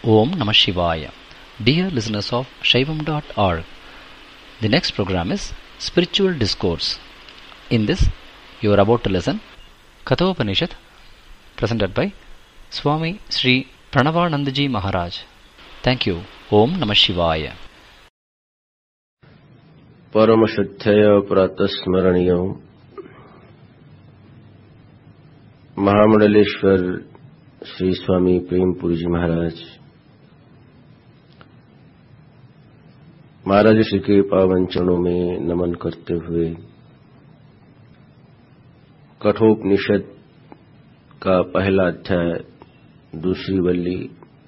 Om Namah Shivaya. Dear listeners of Shaivam.org, the next program is Spiritual Discourse. In this, you are about to listen Kathopanishad, presented by Swami Sri Pranavanandaji Maharaj. Thank you. Om Namah Shivaya. परम शुद्धय प्रातस्मरणीय महामंडलेश्वर श्री स्वामी प्रेमपुरी जी महाराज श्री के पावन चरणों में नमन करते हुए कठोपनिषद का पहला अध्याय दूसरी वल्ली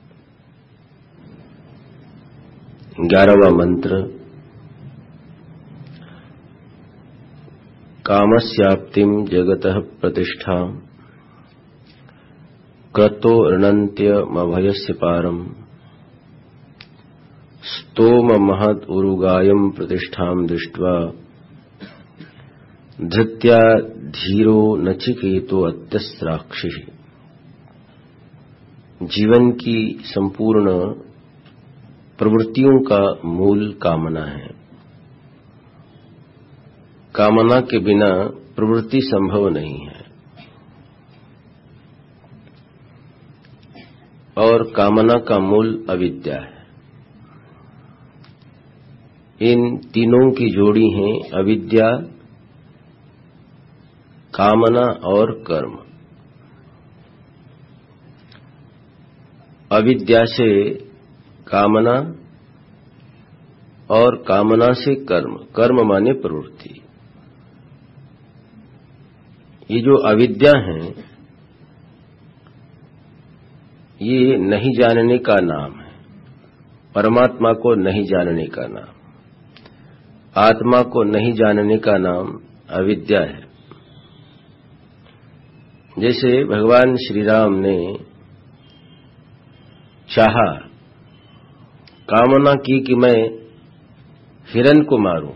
11वां मंत्र कामस्याप्तिं जगतः प्रतिष्ठा क्रतो ऋणन्त्यमभयस्य पारम् स्तोम महद उरुगायं प्रतिष्ठां दृष्ट्वा धृत्या धीरो नचिकेतो अत्यस्राक्षिः। जीवन की संपूर्ण प्रवृत्तियों का मूल कामना है। कामना के बिना प्रवृत्ति संभव नहीं है और कामना का मूल अविद्या है। इन तीनों की जोड़ी है अविद्या, कामना और कर्म। अविद्या से कामना और कामना से कर्म, कर्म माने प्रवृत्ति। ये जो अविद्या है ये नहीं जानने का नाम है, परमात्मा को नहीं जानने का नाम, आत्मा को नहीं जानने का नाम अविद्या है। जैसे भगवान श्री राम ने चाहा, कामना की कि मैं हिरण को मारूं,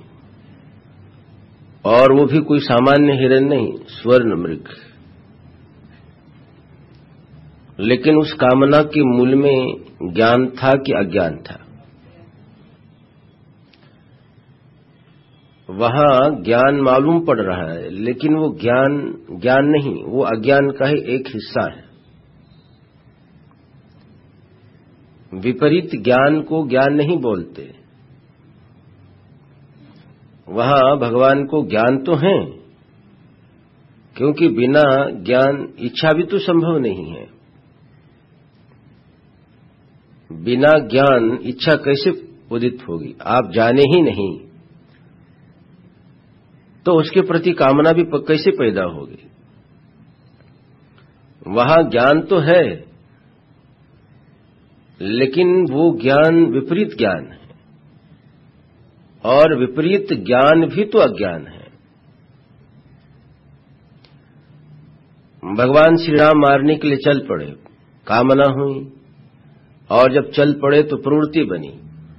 और वो भी कोई सामान्य हिरण नहीं, स्वर्ण मृग। लेकिन उस कामना के मूल में ज्ञान था कि अज्ञान था? वहां ज्ञान मालूम पड़ रहा है, लेकिन वो ज्ञान नहीं, वो अज्ञान का ही एक हिस्सा है। विपरीत ज्ञान को ज्ञान नहीं बोलते। वहां भगवान को ज्ञान तो है, क्योंकि बिना ज्ञान इच्छा भी तो संभव नहीं है। बिना ज्ञान इच्छा कैसे उदित होगी? आप जाने ही नहीं तो उसके प्रति कामना भी कैसे पैदा होगी? वहां ज्ञान तो है, लेकिन वो ज्ञान विपरीत ज्ञान है, और विपरीत ज्ञान भी तो अज्ञान है। भगवान श्री राम मारने के लिए चल पड़े, कामना हुई, और जब चल पड़े तो प्रवृत्ति बनी।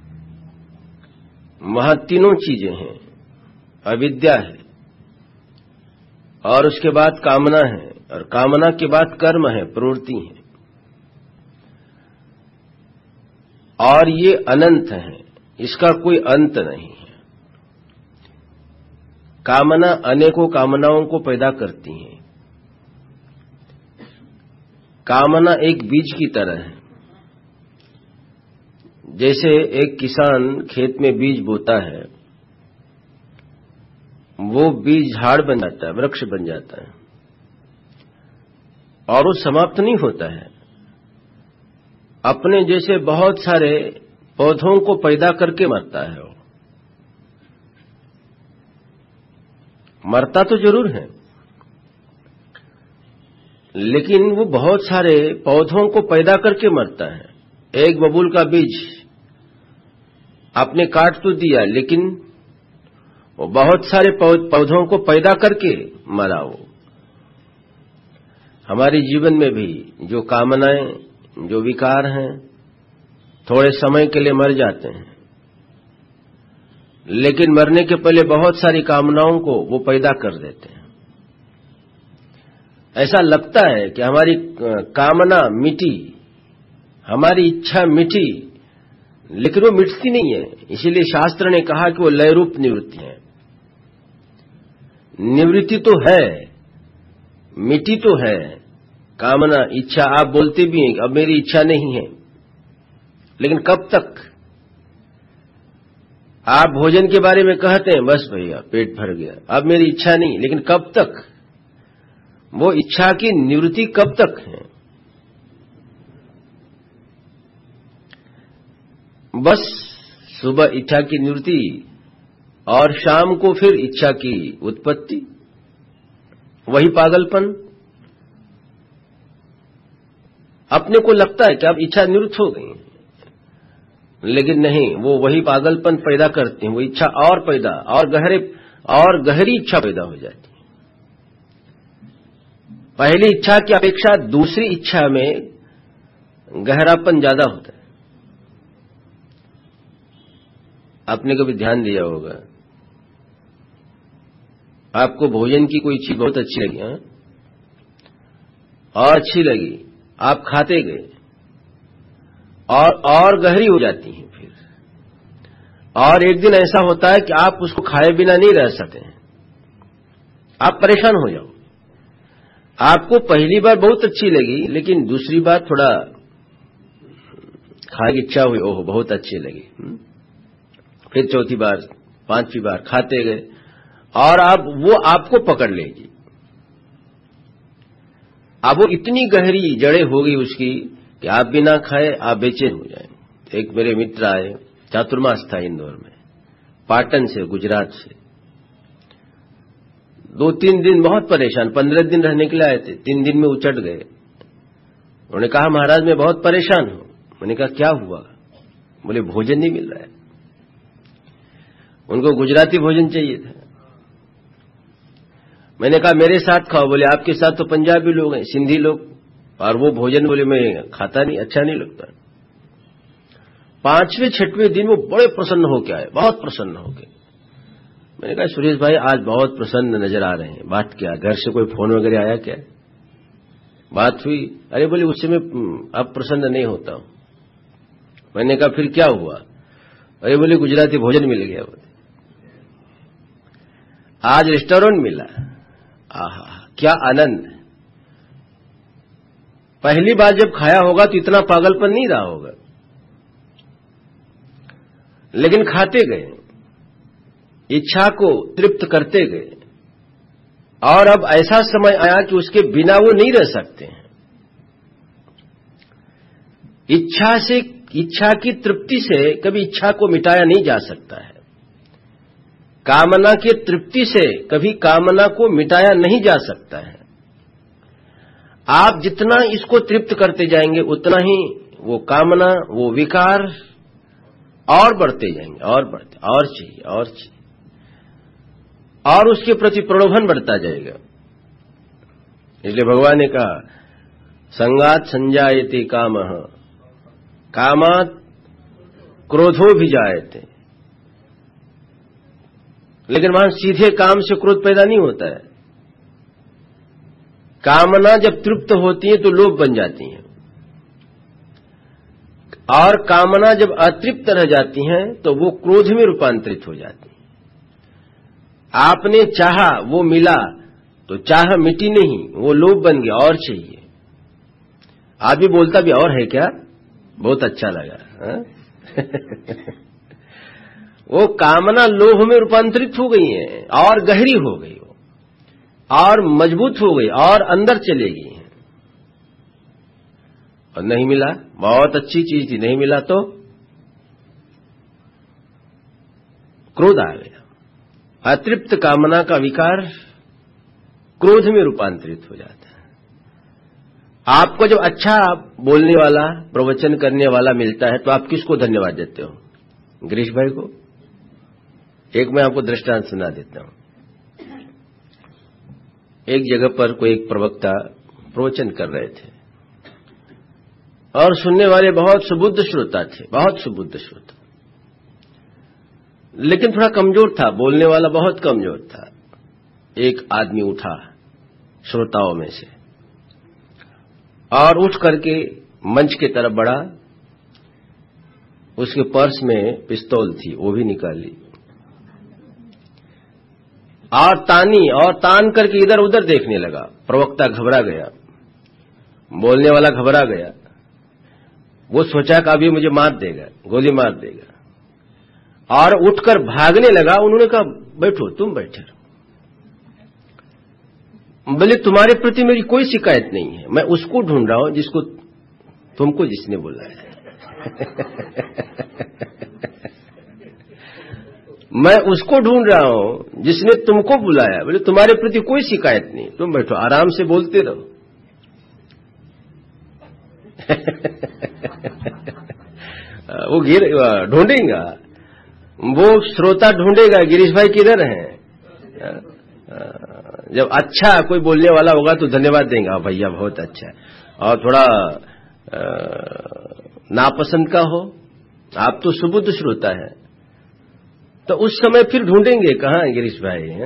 वहां तीनों चीजें हैं, अविद्या है, और उसके बाद कामना है, और कामना के बाद कर्म है, प्रवृत्ति है, और ये अनंत है, इसका कोई अंत नहीं है। कामना अनेकों कामनाओं को पैदा करती है। कामना एक बीज की तरह है। जैसे एक किसान खेत में बीज बोता है, वो बीज झाड़ बन जाता है, वृक्ष बन जाता है, और वो समाप्त नहीं होता है। अपने जैसे बहुत सारे पौधों को पैदा करके मरता है। वो मरता तो जरूर है, लेकिन वो बहुत सारे पौधों को पैदा करके मरता है। एक बबूल का बीज आपने काट तो दिया, लेकिन वो बहुत सारे पौधों को पैदा करके मरा। वो हमारे जीवन में भी जो कामनाएं, जो विकार हैं, थोड़े समय के लिए मर जाते हैं, लेकिन मरने के पहले बहुत सारी कामनाओं को वो पैदा कर देते हैं। ऐसा लगता है कि हमारी कामना मिटी, हमारी इच्छा मिटी, लेकिन वो मिटती नहीं है। इसीलिए शास्त्र ने कहा कि वो लय रूप निवृत्ति है। निवृत्ति तो है, मिटी तो है कामना, इच्छा। आप बोलते भी हैं अब मेरी इच्छा नहीं है, लेकिन कब तक? आप भोजन के बारे में कहते हैं बस भैया पेट भर गया, अब मेरी इच्छा नहीं, लेकिन कब तक? वो इच्छा की निवृत्ति कब तक है? बस सुबह इच्छा की निवृत्ति और शाम को फिर इच्छा की उत्पत्ति, वही पागलपन। अपने को लगता है कि अब इच्छा निवृत्त हो गई, लेकिन नहीं, वो वही पागलपन पैदा करती है। वो इच्छा और पैदा और गहरी इच्छा पैदा हो जाती है। पहली इच्छा की अपेक्षा दूसरी इच्छा में गहरापन ज्यादा होता है। आपने कभी ध्यान दिया होगा, आपको भोजन की कोई चीज बहुत अच्छी लगी, हाँ? और अच्छी लगी, आप खाते गए और गहरी हो जाती हैं फिर। और एक दिन ऐसा होता है कि आप उसको खाए बिना नहीं रह सकते हैं, आप परेशान हो जाओ। आपको पहली बार बहुत अच्छी लगी, लेकिन दूसरी बार थोड़ा खाने की इच्छा हुई, ओह बहुत अच्छी लगी। फिर चौथी बार, पांचवी बार खाते गए और अब वो आपको पकड़ लेगी। अब वो इतनी गहरी जड़ें हो गई उसकी कि आप बिना खाए आप बेचैन हो जाएंगे। एक मेरे मित्र आए, चातुर्मास था इंदौर में, पाटन से, गुजरात से। 2-3 दिन बहुत परेशान, 15 दिन रहने के लिए आए थे, 3 दिन में उचट गए। उन्होंने कहा महाराज मैं बहुत परेशान हूं। मैंने कहा क्या हुआ? बोले भोजन नहीं मिल रहा है। उनको गुजराती भोजन चाहिए था। मैंने कहा मेरे साथ खाओ। बोले आपके साथ तो पंजाबी लोग हैं, सिंधी लोग, और वो भोजन बोले मैं खाता नहीं, अच्छा नहीं लगता। 5वें-6वें दिन वो बड़े प्रसन्न होके आए, बहुत प्रसन्न होके। मैंने कहा सुरेश भाई आज बहुत प्रसन्न नजर आ रहे हैं, बात क्या? घर से कोई फोन वगैरह आया क्या? बात हुई? अरे बोले उससे मैं अब प्रसन्न नहीं होता हूं। मैंने कहा फिर क्या हुआ? अरे बोले गुजराती भोजन मिल गया। बोले आज रेस्टोरेंट मिला, आहा क्या आनंद। पहली बार जब खाया होगा तो इतना पागलपन नहीं रहा होगा, लेकिन खाते गए, इच्छा को तृप्त करते गए, और अब ऐसा समय आया कि उसके बिना वो नहीं रह सकते हैं। इच्छा की तृप्ति से कभी इच्छा को मिटाया नहीं जा सकता है। कामना की तृप्ति से कभी कामना को मिटाया नहीं जा सकता है। आप जितना इसको तृप्त करते जाएंगे उतना ही वो कामना, वो विकार और बढ़ते जाएंगे, और बढ़ते, और चाहिए, और चाहिए, और उसके प्रति प्रलोभन बढ़ता जाएगा। इसलिए भगवान ने कहा संगात संजायते कामः कामात् क्रोधोऽभिजायते। लेकिन वहां सीधे काम से क्रोध पैदा नहीं होता है। कामना जब तृप्त होती है तो लोभ बन जाती है, और कामना जब अतृप्त रह जाती हैं तो वो क्रोध में रूपांतरित हो जाती है। आपने चाहा वो मिला तो चाह मिटी नहीं, वो लोभ बन गया, और चाहिए। आदमी बोलता भी और है क्या, बहुत अच्छा लगा। वो कामना लोभ में रूपांतरित हो गई है, और गहरी हो गई वो, और मजबूत हो गई, और अंदर चले गई है। और नहीं मिला, बहुत अच्छी चीज थी, नहीं मिला तो क्रोध आ गया। अतृप्त कामना का विकार क्रोध में रूपांतरित हो जाता है। आपको जब अच्छा बोलने वाला, प्रवचन करने वाला मिलता है तो आप किसको धन्यवाद देते हो? गिरीश भाई को। एक मैं आपको दृष्टांत सुना देता हूं। एक जगह पर कोई एक प्रवक्ता प्रवचन कर रहे थे, और सुनने वाले बहुत सुबुद्ध श्रोता थे, बहुत सुबुद्ध श्रोता, लेकिन थोड़ा कमजोर था, बोलने वाला बहुत कमजोर था। एक आदमी उठा श्रोताओं में से, और उठ करके मंच की तरफ बढ़ा, उसके पर्स में पिस्तौल थी, वो भी निकाली और तान करके इधर उधर देखने लगा। प्रवक्ता घबरा गया, बोलने वाला घबरा गया। वो सोचा कि अभी मुझे मार देगा, गोली मार देगा, और उठकर भागने लगा। उन्होंने कहा बैठो, तुम बैठे रहो। बोले तुम्हारे प्रति मेरी कोई शिकायत नहीं है, मैं उसको ढूंढ रहा हूं जिसको तुमको जिसने बुलाया है। मैं उसको ढूंढ रहा हूं जिसने तुमको बुलाया। बोले तुम्हारे प्रति कोई शिकायत नहीं, तुम बैठो, आराम से बोलते रहो। वो ढूंढेगा, वो श्रोता ढूंढेगा गिरीश भाई किधर हैं। जब अच्छा कोई बोलने वाला होगा तो धन्यवाद देंगे, भैया बहुत अच्छा है। और थोड़ा नापसंद का हो, आप तो सुबुद्ध श्रोता है, तो उस समय फिर ढूंढेंगे कहां गिरीश भाई हैं।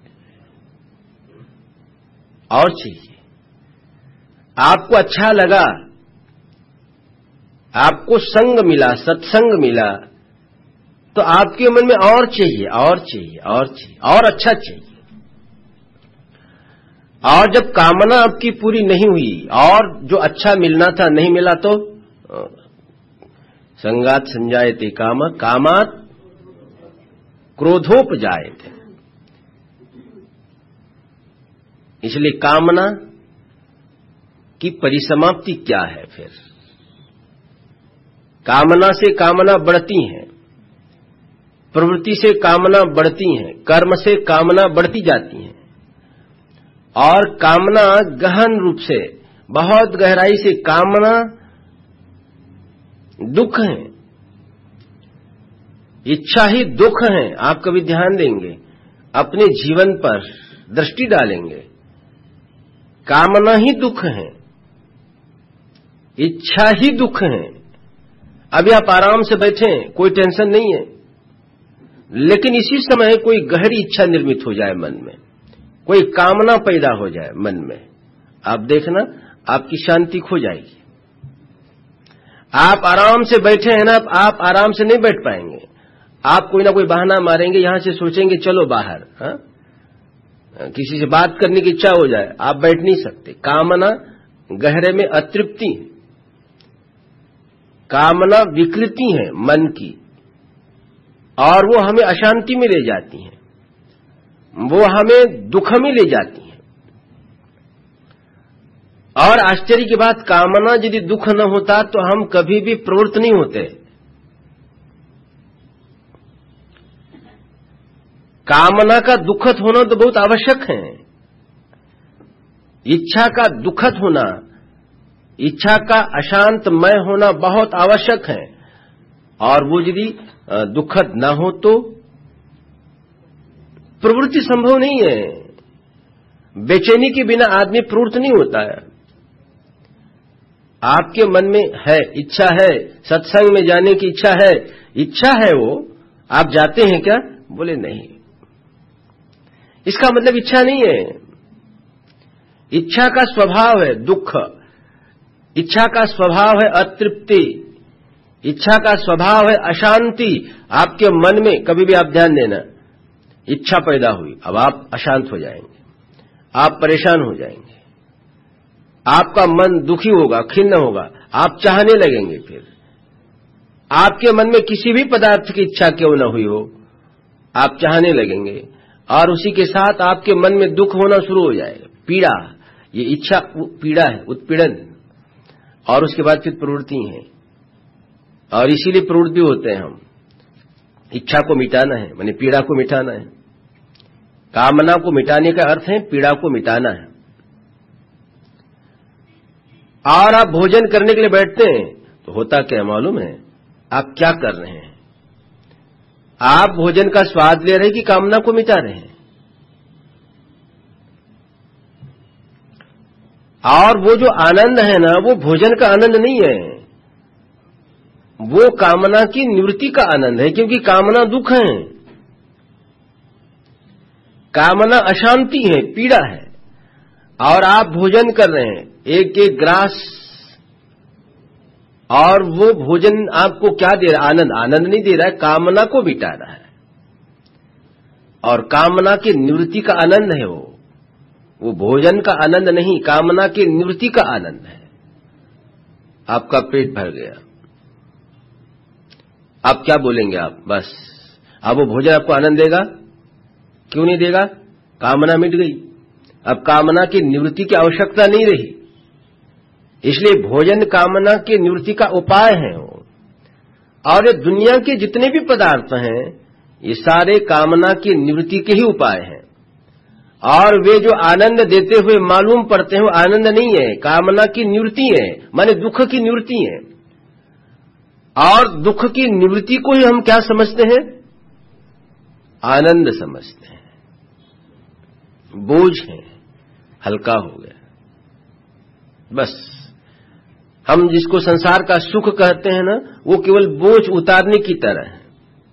और चाहिए, आपको अच्छा लगा, आपको संग मिला, सत्संग मिला, तो आपके मन में और चाहिए, और चाहिए, और चाहिए, और अच्छा चाहिए। और जब कामना आपकी पूरी नहीं हुई और जो अच्छा मिलना था नहीं मिला, तो संगात संजायते काम, कामात क्रोधोपजायते। इसलिए कामना की परिसमाप्ति क्या है? फिर कामना से कामना बढ़ती है, प्रवृत्ति से कामना बढ़ती है, कर्म से कामना बढ़ती जाती है, और कामना गहन रूप से, बहुत गहराई से कामना दुख है, इच्छा ही दुख है। आप कभी ध्यान देंगे, अपने जीवन पर दृष्टि डालेंगे, कामना ही दुख है, इच्छा ही दुख है। अभी आप आराम से बैठे, कोई टेंशन नहीं है, लेकिन इसी समय कोई गहरी इच्छा निर्मित हो जाए मन में, कोई कामना पैदा हो जाए मन में, आप देखना आपकी शांति खो जाएगी। आप आराम से बैठे हैं ना, आप आराम से नहीं बैठ पाएंगे। आप कोई ना कोई बहाना मारेंगे, यहां से सोचेंगे चलो बाहर, किसी से बात करने की इच्छा हो जाए, आप बैठ नहीं सकते। कामना गहरे में अतृप्ति है, कामना विकृति है मन की, और वो हमें अशांति में ले जाती है, वो हमें दुख में ले जाती है। और आश्चर्य की बात, कामना यदि दुख न होता तो हम कभी भी प्रवृत्त नहीं होते। कामना का दुखद होना तो बहुत आवश्यक है। इच्छा का दुखद होना, इच्छा का अशांतमय होना बहुत आवश्यक है। और वो यदि दुखद न हो तो प्रवृत्ति संभव नहीं है। बेचैनी के बिना आदमी प्रवृत्त नहीं होता है। आपके मन में है, इच्छा है, सत्संग में जाने की इच्छा है वो, आप जाते हैं क्या? बोले नहीं। इसका मतलब इच्छा नहीं है। इच्छा का स्वभाव है दुख, इच्छा का स्वभाव है अतृप्ति, इच्छा का स्वभाव है अशांति। आपके मन में कभी भी आप ध्यान देना, इच्छा पैदा हुई, अब आप अशांत हो जाएंगे, आप परेशान हो जाएंगे, आपका मन दुखी होगा, खिन्न होगा, आप चाहने लगेंगे। फिर आपके मन में किसी भी पदार्थ की इच्छा क्यों न हुई हो, आप चाहने लगेंगे, और उसी के साथ आपके मन में दुख होना शुरू हो जाएगा, पीड़ा। ये इच्छा पीड़ा है, उत्पीड़न। और उसके बाद फिर प्रवृत्ति है, और इसीलिए प्रवृत्त भी होते हैं हम। इच्छा को मिटाना है, माने पीड़ा को मिटाना है। कामना को मिटाने का अर्थ है पीड़ा को मिटाना है। और आप भोजन करने के लिए बैठते हैं तो होता क्या मालूम है? आप क्या कर रहे हैं? आप भोजन का स्वाद ले रहे हैं कि कामना को मिटा रहे हैं? और वो जो आनंद है ना, वो भोजन का आनंद नहीं है, वो कामना की निवृत्ति का आनंद है। क्योंकि कामना दुख है, कामना अशांति है, पीड़ा है। और आप भोजन कर रहे हैं, एक एक ग्रास और वो भोजन आपको क्या दे रहा है? आनंद। आनंद नहीं दे रहा है, कामना को मिटा रहा है, और कामना की निवृत्ति का आनंद है वो भोजन का आनंद नहीं, कामना की निवृत्ति का आनंद है। आपका पेट भर गया, आप क्या बोलेंगे? आप बस, अब वो भोजन आपको आनंद देगा? क्यों नहीं देगा? कामना मिट गई, अब कामना की निवृत्ति की आवश्यकता नहीं रही। इसलिए भोजन कामना की निवृत्ति का उपाय है। और ये दुनिया के जितने भी पदार्थ हैं, ये सारे कामना की निवृत्ति के ही उपाय हैं। और वे जो आनंद देते हुए मालूम पड़ते हैं, वो आनंद नहीं है, कामना की निवृत्ति है, माने दुख की निवृत्ति है। और दुख की निवृत्ति को ही हम क्या समझते हैं? आनंद समझते हैं। बोझ है, हल्का हो गया। बस हम जिसको संसार का सुख कहते हैं ना, वो केवल बोझ उतारने की तरह है।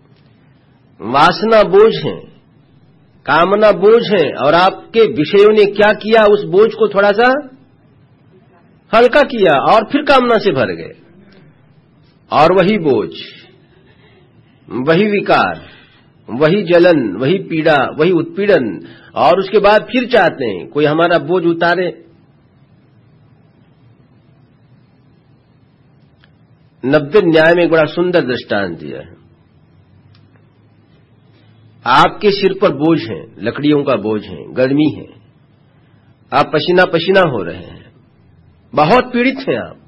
वासना बोझ है, कामना बोझ है, और आपके विषयों ने क्या किया? उस बोझ को थोड़ा सा हल्का किया और फिर कामना से भर गए। और वही बोझ, वही विकार, वही जलन, वही पीड़ा, वही उत्पीड़न, और उसके बाद फिर चाहते हैं कोई हमारा बोझ उतारे। नब्बे न्याय में एक बड़ा सुंदर दृष्टांत दिया है। आपके सिर पर बोझ है, लकड़ियों का बोझ है, गर्मी है, आप पसीना पसीना हो रहे हैं, बहुत पीड़ित हैं आप,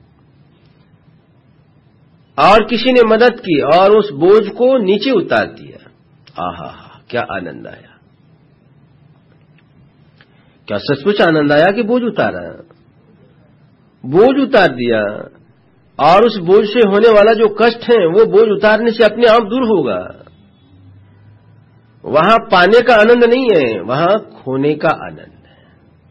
और किसी ने मदद की और उस बोझ को नीचे उतार दिया। आहा, क्या आनंद आया! क्या सचमुच आनंद आया कि बोझ उतारा? बोझ उतार दिया, और उस बोझ से होने वाला जो कष्ट है, वो बोझ उतारने से अपने आप दूर होगा। वहां पाने का आनंद नहीं है, वहां खोने का आनंद है।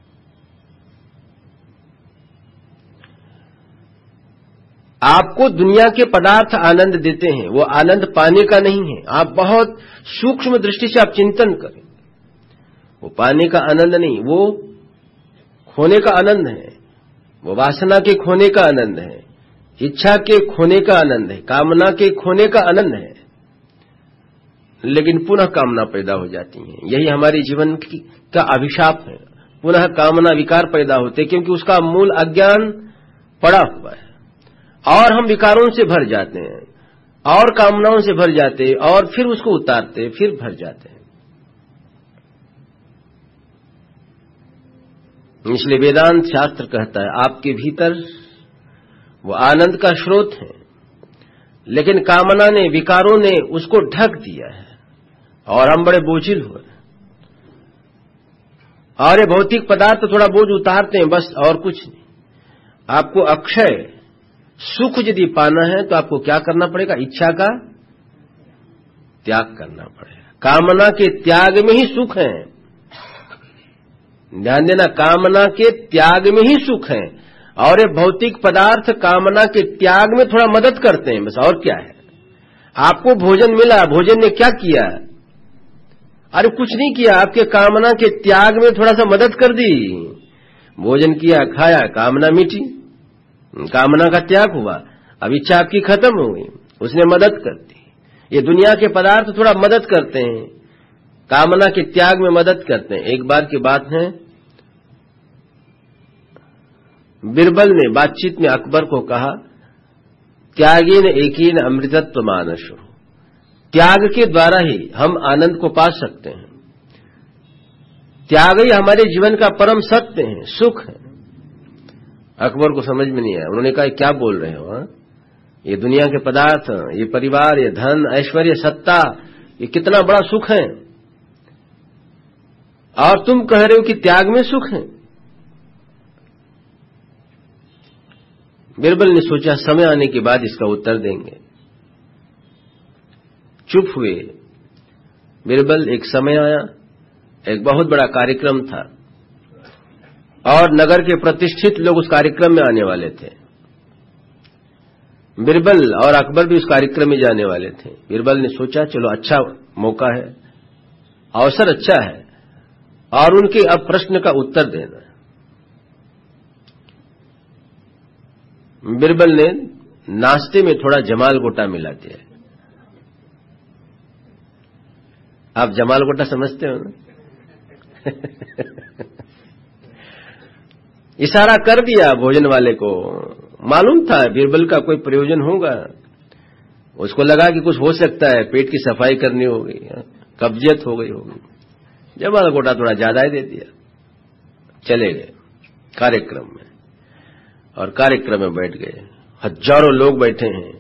आपको दुनिया के पदार्थ आनंद देते हैं, वो आनंद पाने का नहीं है। आप बहुत सूक्ष्म दृष्टि से आप चिंतन करें, वो पाने का आनंद नहीं, वो खोने का आनंद है। वो वासना के खोने का आनंद है, इच्छा के खोने का आनंद है, कामना के खोने का आनंद है। लेकिन पुनः कामना पैदा हो जाती है। यही हमारे जीवन का अभिशाप है। पुनः कामना विकार पैदा होते, क्योंकि उसका मूल अज्ञान पड़ा हुआ है, और हम विकारों से भर जाते हैं, और कामनाओं से भर जाते हैं, और फिर उसको उतारते, फिर भर जाते हैं। इसलिए वेदांत शास्त्र कहता है, आपके भीतर वो आनंद का स्रोत है, लेकिन कामना ने, विकारों ने उसको ढक दिया है, और हम बड़े बोझिल हुए। और ये भौतिक पदार्थ तो थोड़ा बोझ उतारते हैं, बस, और कुछ नहीं। आपको अक्षय सुख यदि पाना है तो आपको क्या करना पड़ेगा? इच्छा का त्याग करना पड़ेगा। कामना के त्याग में ही सुख है। ध्यान देना, कामना के त्याग में ही सुख है, और ये भौतिक पदार्थ कामना के त्याग में थोड़ा मदद करते हैं, बस, और क्या है? आपको भोजन मिला, भोजन ने क्या किया? अरे कुछ नहीं किया, आपके कामना के त्याग में थोड़ा सा मदद कर दी। भोजन किया, खाया, कामना मिटी, कामना का त्याग हुआ, अब इच्छा आपकी खत्म हो गई, उसने मदद कर दी। ये दुनिया के पदार्थ थोड़ा मदद करते हैं, कामना के त्याग में मदद करते हैं। एक बार की बात है, बिरबल ने बातचीत में अकबर को कहा, त्यागेन एकेन अमृतत्व मानसो, त्याग के द्वारा ही हम आनंद को पा सकते हैं। त्याग ही हमारे जीवन का परम सत्य है, सुख है। अकबर को समझ में नहीं आया। उन्होंने कहा, क्या बोल रहे हो? ये दुनिया के पदार्थ, ये परिवार, ये धन, ऐश्वर्य, सत्ता, ये कितना बड़ा सुख है, और तुम कह रहे हो कि त्याग में सुख है। बिरबल ने सोचा, समय आने के बाद इसका उत्तर देंगे। चुप हुए बिरबल। एक समय आया, एक बहुत बड़ा कार्यक्रम था, और नगर के प्रतिष्ठित लोग उस कार्यक्रम में आने वाले थे। बिरबल और अकबर भी उस कार्यक्रम में जाने वाले थे। बिरबल ने सोचा, चलो अच्छा मौका है, अवसर अच्छा है, और उनके अब प्रश्न का उत्तर देना। बिरबल ने नाश्ते में थोड़ा जमाल गोटा मिलाते हैं। आप जमाल गोटा समझते हो ना? इशारा कर दिया भोजन वाले को, मालूम था बीरबल का कोई प्रयोजन होगा, उसको लगा कि कुछ हो सकता है, पेट की सफाई करनी होगी, कब्जियत हो गई होगी, जमाल गोटा थोड़ा ज्यादा ही दे दिया। चले गए कार्यक्रम में, और कार्यक्रम में बैठ गए, हजारों लोग बैठे हैं,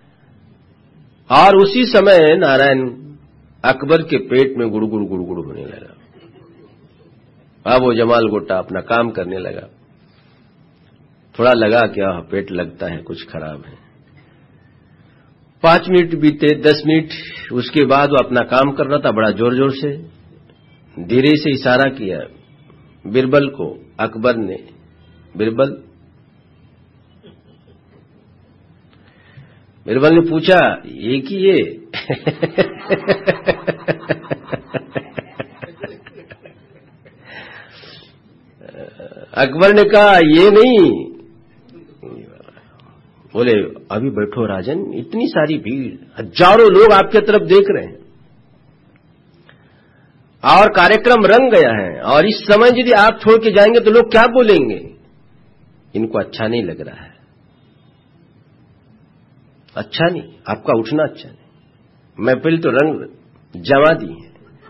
और उसी समय नारायण अकबर के पेट में गुड़गुड़ गुड़गुड़ होने लगा। अब वो जमाल गोटा अपना काम करने लगा, थोड़ा लगा क्या पेट लगता है कुछ खराब है। 5 मिनट बीते, 10 मिनट, उसके बाद वो अपना काम कर रहा था बड़ा जोर जोर से। धीरे से इशारा किया बीरबल को अकबर ने, बीरबल। बीरबल ने पूछा ये कि ये? अकबर ने कहा ये नहीं। बोले अभी बैठो राजन, इतनी सारी भीड़, हजारों लोग आपके तरफ देख रहे हैं और कार्यक्रम रंग गया है, और इस समय यदि आप छोड़ के जाएंगे तो लोग क्या बोलेंगे? इनको अच्छा नहीं लग रहा है, अच्छा नहीं, आपका उठना अच्छा नहीं। महफिल तो रंग जमा दी है,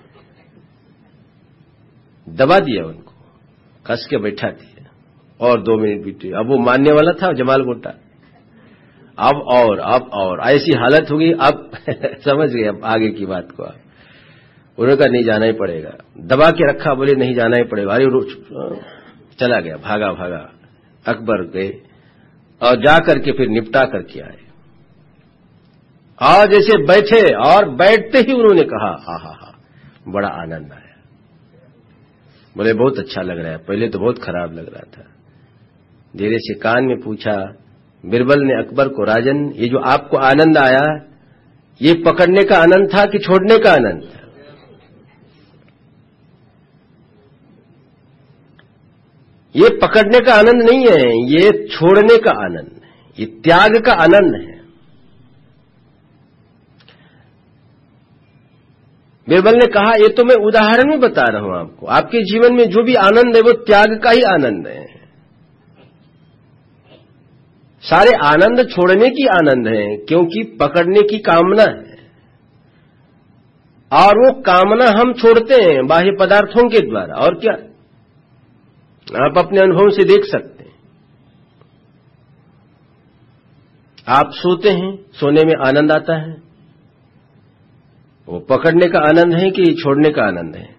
दबा दिया उनको, कस के बैठा दिया, और 2 मिनट बीते। अब वो मानने वाला था जमाल गोटा, अब और ऐसी हालत होगी, अब समझ गए अब आगे की बात को। उन्होंने कहा नहीं जाना ही पड़ेगा, दबा के रखा, बोले नहीं जाना ही पड़ेगा। अरे चला गया, भागा भागा। अकबर गए और जा करके फिर निपटा करके आए, और जैसे बैठे, और बैठते ही उन्होंने कहा हा, बड़ा आनंद आया। बोले बहुत अच्छा लग रहा है, पहले तो बहुत खराब लग रहा था। धीरे से कान में पूछा बीरबल ने अकबर को, राजन ये जो आपको आनंद आया, ये पकड़ने का आनंद था कि छोड़ने का आनंद था? ये पकड़ने का आनंद नहीं है, ये छोड़ने का आनंद है, ये त्याग का आनंद है। बीरबल ने कहा ये तो मैं उदाहरण में बता रहा हूं आपको, आपके जीवन में जो भी आनंद है वो त्याग का ही आनंद है। सारे आनंद छोड़ने की आनंद है, क्योंकि पकड़ने की कामना है, और वो कामना हम छोड़ते हैं बाह्य पदार्थों के द्वारा। और क्या, आप अपने अनुभव से देख सकते हैं। आप सोते हैं, सोने में आनंद आता है, वो पकड़ने का आनंद है कि छोड़ने का आनंद है?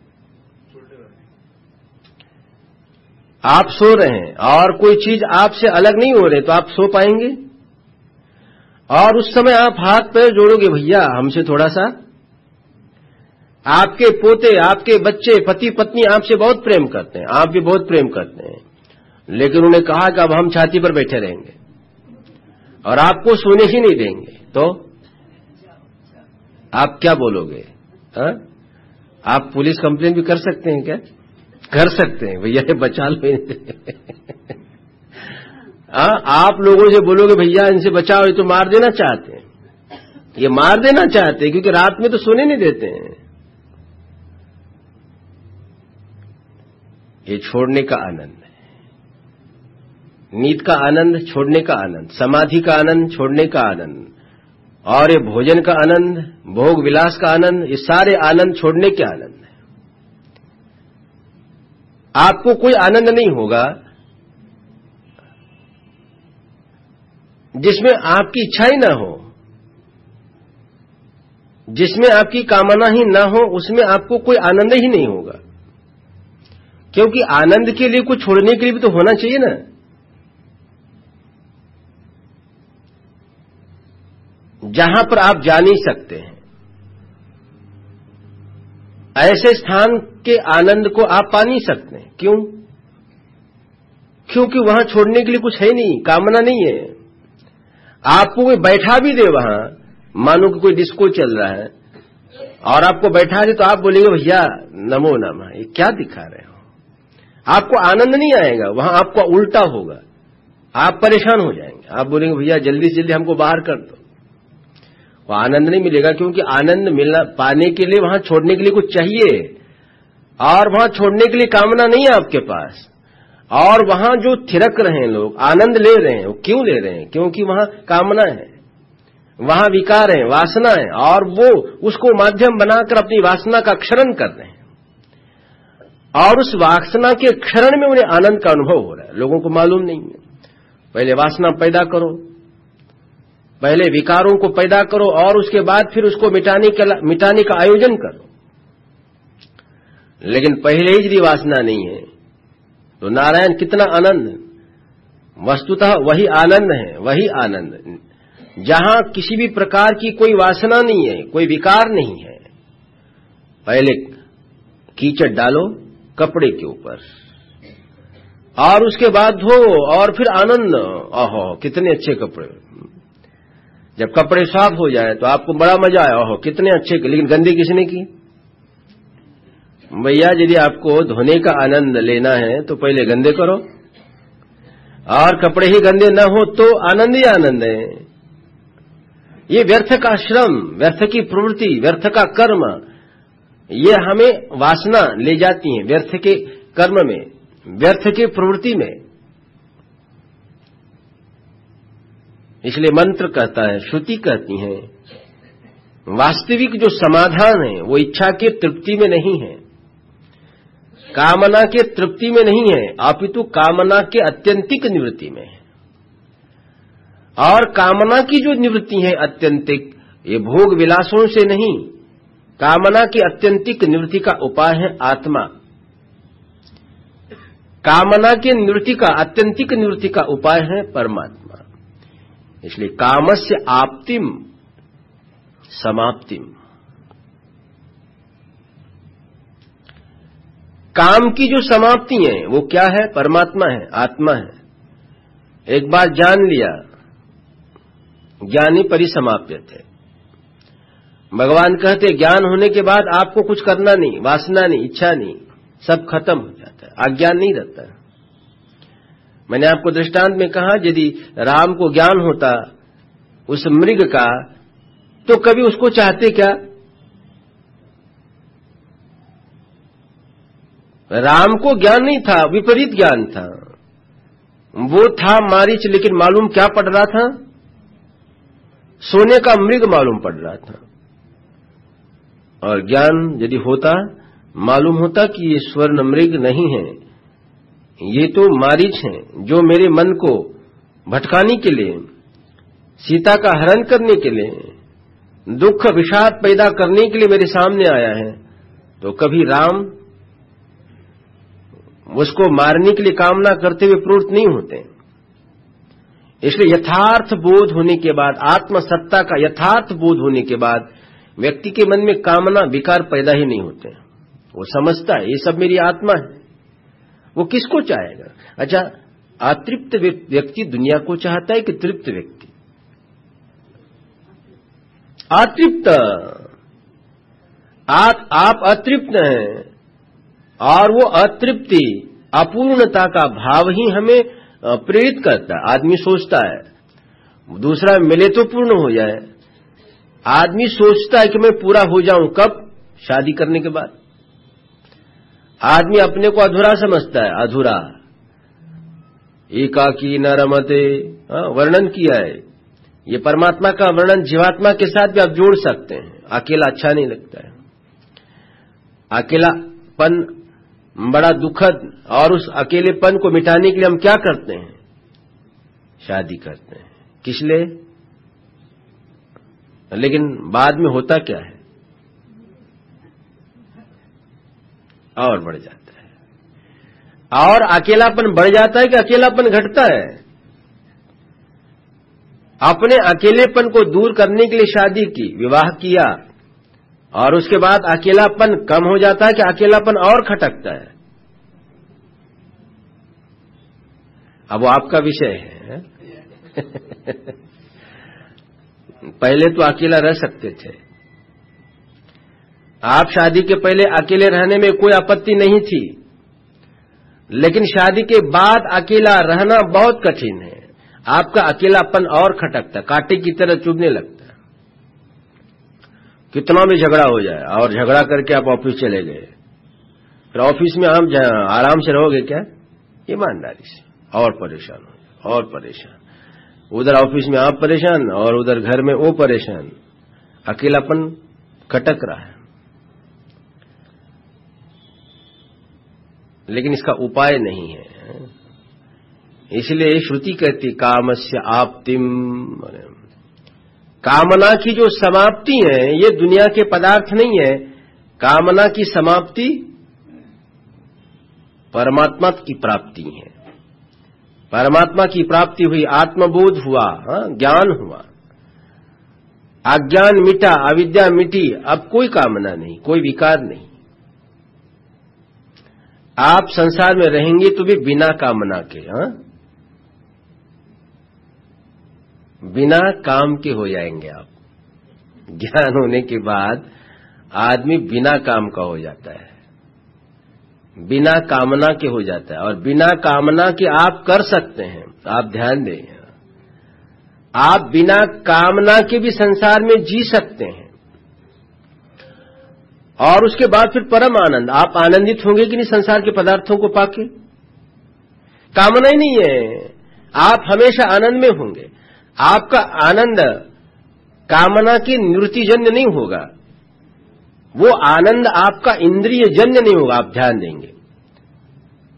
आप सो रहे हैं और कोई चीज आपसे अलग नहीं हो रही, तो आप सो पाएंगे? और उस समय आप हाथ पैर जोड़ोगे, भैया हमसे थोड़ा सा। आपके पोते, आपके बच्चे, पति पत्नी आपसे बहुत प्रेम करते हैं, आप भी बहुत प्रेम करते हैं, लेकिन उन्होंने कहा कि अब हम छाती पर बैठे रहेंगे और आपको सोने ही नहीं देंगे, तो आप क्या बोलोगे? आप पुलिस कंप्लेन भी कर सकते हैं क्या? कर सकते हैं, भैया ये बचा लो। आप लोगों से बोलोगे भैया इनसे बचाओ, ये तो मार देना चाहते हैं, ये मार देना चाहते हैं, क्योंकि रात में तो सोने नहीं देते हैं। ये छोड़ने का आनंद है, नींद का आनंद, छोड़ने का आनंद, समाधि का आनंद, छोड़ने का आनंद, और ये भोजन का आनंद, भोग विलास का आनंद, ये सारे आनंद छोड़ने के आनंद है। आपको कोई आनंद नहीं होगा जिसमें आपकी इच्छा ही ना हो, जिसमें आपकी कामना ही ना हो, उसमें आपको कोई आनंद ही नहीं होगा। क्योंकि आनंद के लिए कुछ छोड़ने के लिए भी तो होना चाहिए ना। जहां पर आप जा नहीं सकते हैं, ऐसे स्थान के आनंद को आप पा नहीं सकते। क्यों? क्योंकि वहां छोड़ने के लिए कुछ है नहीं, कामना नहीं है। आपको कोई बैठा भी दे वहां, मानो कि कोई डिस्को चल रहा है और आपको बैठा दे, तो आप बोलेंगे भैया नमो नमः, ये क्या दिखा रहे हो? आपको आनंद नहीं आएगा, वहां आपको उल्टा होगा। आप परेशान हो जाएंगे, आप बोलेंगे भैया जल्दी से जल्दी हमको बाहर कर दो। वो आनंद नहीं मिलेगा, क्योंकि आनंद मिलना पाने के लिए वहां छोड़ने के लिए कुछ चाहिए, और वहां छोड़ने के लिए कामना नहीं है आपके पास। और वहां जो थिरक रहे हैं लोग, आनंद ले रहे हैं, वो क्यों ले रहे हैं? क्योंकि वहां कामना है, वहां विकार है, वासना है, और वो उसको माध्यम बनाकर अपनी वासना का क्षरण कर रहे हैं, और उस वासना के क्षरण में उन्हें आनंद का अनुभव हो रहा है। लोगों को मालूम नहीं है। पहले वासना पैदा करो, पहले विकारों को पैदा करो, और उसके बाद फिर उसको मिटाने का आयोजन करो। लेकिन पहले ही यदि वासना नहीं है तो नारायण कितना आनंद, वस्तुतः वही आनंद है, वही आनंद जहां किसी भी प्रकार की कोई वासना नहीं है, कोई विकार नहीं है। पहले कीचड़ डालो कपड़े के ऊपर, और उसके बाद धो, और फिर आनंद, ओहो कितने अच्छे कपड़े। जब कपड़े साफ हो जाए तो आपको बड़ा मजा आया, ओहो कितने अच्छे, लेकिन गंदे किसने किए? भैया यदि आपको धोने का आनंद लेना है तो पहले गंदे करो, और कपड़े ही गंदे न हो तो आनंद ही आनंद है। ये व्यर्थ का श्रम, व्यर्थ की प्रवृत्ति, व्यर्थ का कर्म, ये हमें वासना ले जाती है व्यर्थ के कर्म में, व्यर्थ की प्रवृत्ति में। इसलिए मंत्र कहता है, श्रुति कहती है, वास्तविक जो समाधान है वो इच्छा की तृप्ति में नहीं है, कामना के तृप्ति में नहीं है, अपितु कामना के अत्यंतिक निवृत्ति में है। और कामना की जो निवृत्ति है अत्यंतिक, ये भोग विलासों से नहीं, कामना की अत्यंतिक निवृत्ति का उपाय है आत्मा। कामना की निवृत्ति का, अत्यंतिक निवृत्ति का उपाय है परमात्मा। इसलिए कामस्य आप्तिम समाप्तिम, काम की जो समाप्ति है वो क्या है? परमात्मा है, आत्मा है। एक बार जान लिया, ज्ञानी परिसमाप्यते। भगवान कहते ज्ञान होने के बाद आपको कुछ करना नहीं, वासना नहीं, इच्छा नहीं, सब खत्म हो जाता है, अज्ञान नहीं रहता है। मैंने आपको दृष्टांत में कहा, यदि राम को ज्ञान होता उस मृग का, तो कभी उसको चाहते क्या? राम को ज्ञान नहीं था, विपरीत ज्ञान था। वो था मारीच, लेकिन मालूम क्या पड़ रहा था? सोने का मृग मालूम पड़ रहा था। और ज्ञान यदि होता, मालूम होता कि ये स्वर्ण मृग नहीं है, ये तो मारीच है, जो मेरे मन को भटकाने के लिए, सीता का हरण करने के लिए, दुख विषाद पैदा करने के लिए मेरे सामने आया है। तो कभी राम उसको मारने के लिए कामना करते हुए प्रवृत्त नहीं होते। इसलिए यथार्थ बोध होने के बाद, आत्मसत्ता का यथार्थ बोध होने के बाद व्यक्ति के मन में कामना विकार पैदा ही नहीं होते। वो समझता है ये सब मेरी आत्मा है। वो किसको चाहेगा? अच्छा, अतृप्त व्यक्ति दुनिया को चाहता है कि तृप्त व्यक्ति? अतृप्त। आप अतृप्त हैं, और वो अतृप्ति, अपूर्णता का भाव ही हमें प्रेरित करता है। आदमी सोचता है दूसरा मिले तो पूर्ण हो जाए। आदमी सोचता है कि मैं पूरा हो जाऊं, कब? शादी करने के बाद। आदमी अपने को अधूरा समझता है, अधूरा। एकाकी न रमते वर्णन किया है। ये परमात्मा का वर्णन जीवात्मा के साथ भी आप जोड़ सकते हैं। अकेला अच्छा नहीं लगता है, अकेलापन बड़ा दुखद, और उस अकेलेपन को मिटाने के लिए हम क्या करते हैं? शादी करते हैं। किस लिए? लेकिन बाद में होता क्या है? और बढ़ जाता है। और अकेलापन बढ़ जाता है कि अकेलापन घटता है? अपने अकेलेपन को दूर करने के लिए शादी की, विवाह किया, और उसके बाद अकेलापन कम हो जाता है कि अकेलापन और खटकता है? अब वो आपका विषय है। पहले तो अकेला रह सकते थे। आप शादी के पहले अकेले रहने में कोई आपत्ति नहीं थी, लेकिन शादी के बाद अकेला रहना बहुत कठिन है। आपका अकेलापन और खटकता, कांटे की तरह चुभने लगता है। कितना भी झगड़ा हो जाए और झगड़ा करके आप ऑफिस चले गए, फिर ऑफिस में आप आराम से रहोगे क्या? ईमानदारी से। और परेशान हो, और परेशान, उधर ऑफिस में आप परेशान और उधर घर में वो परेशान, अकेलापन खटक रहा है। लेकिन इसका उपाय नहीं है, इसलिए श्रुति कहती कामस्य आप्तिम, कामना की जो समाप्ति है ये दुनिया के पदार्थ नहीं है। कामना की समाप्ति परमात्मा की प्राप्ति है। परमात्मा की प्राप्ति हुई, आत्मबोध हुआ, ज्ञान हुआ, अज्ञान मिटा, अविद्या मिटी, अब कोई कामना नहीं, कोई विकार नहीं। आप संसार में रहेंगे तो भी बिना कामना के, बिना काम के हो जाएंगे आप। ज्ञान होने के बाद आदमी बिना काम का हो जाता है, बिना कामना के हो जाता है। और बिना कामना के आप कर सकते हैं, आप ध्यान दें, आप बिना कामना के भी संसार में जी सकते हैं। और उसके बाद फिर परम आनंद, आप आनंदित होंगे कि नहीं संसार के पदार्थों को पाके? कामना ही नहीं है, आप हमेशा आनंद में होंगे। आपका आनंद कामना की निवृत्तिजन्य नहीं होगा, वो आनंद आपका इंद्रिय जन्य नहीं होगा। आप ध्यान देंगे,